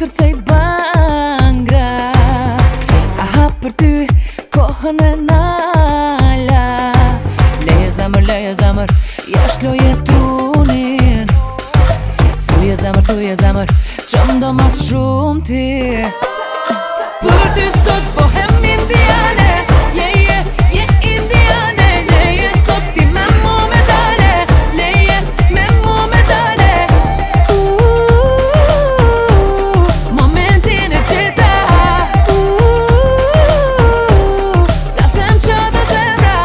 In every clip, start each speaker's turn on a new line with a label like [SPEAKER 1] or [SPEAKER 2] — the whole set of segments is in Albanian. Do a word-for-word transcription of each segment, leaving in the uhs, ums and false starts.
[SPEAKER 1] kërcej bangra. Aha për ty kohën e nala. Leje zemër, leje zemër, jashtë loje trunin. Thuje zemër, thuje zemër, qëm do mas shumë ti. Për ty sot bohem indiane, je, je, je indiane. Leje sot ti me mu me dale, leje me mu me dale. Momentin e qeta, ta them qa dhe zemra.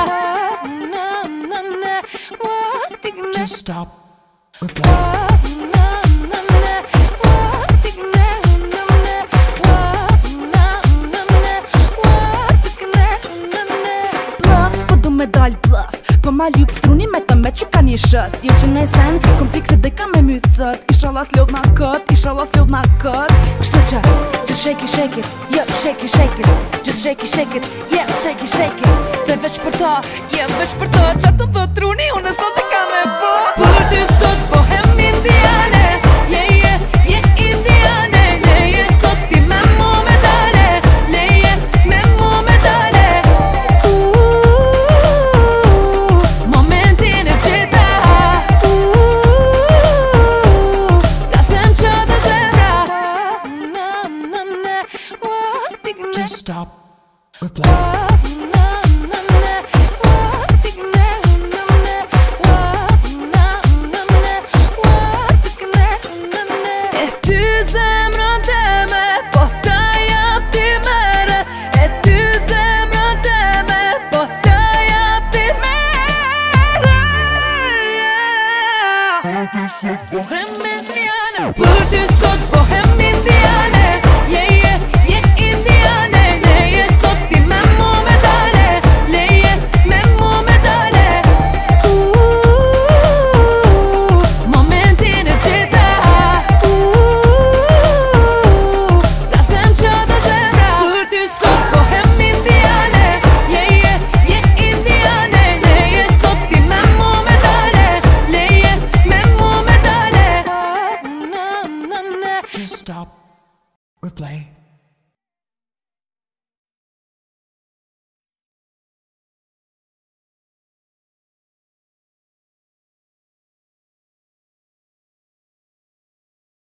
[SPEAKER 2] Just stop, reply.
[SPEAKER 1] Me dal bluff, për ma ljup truni me të me që ka një shës. Jo që në sen, komplekse dhe ka me mytë sët. Ishallah s'lodh na kët, ishallah s'lodh na kët. Kështu që, just shake it, shake it, yup, shake it, shake it. Just shake it, shake it, yes, shake it, shake it. Se veç për ta, jem veç për ta. Qa të thot truni, unë sot e ka me bo. Për ty sot bohem indiane, je, je, je indiane. Leje sot ti me mu me dale, leje me mu me dale.
[SPEAKER 2] Just stop, reply.
[SPEAKER 1] E ty zemra teme, po ta jap ti mere. E ty zemra teme, po ta jap ti mere. Për ty sot bohem indiane, për ty sot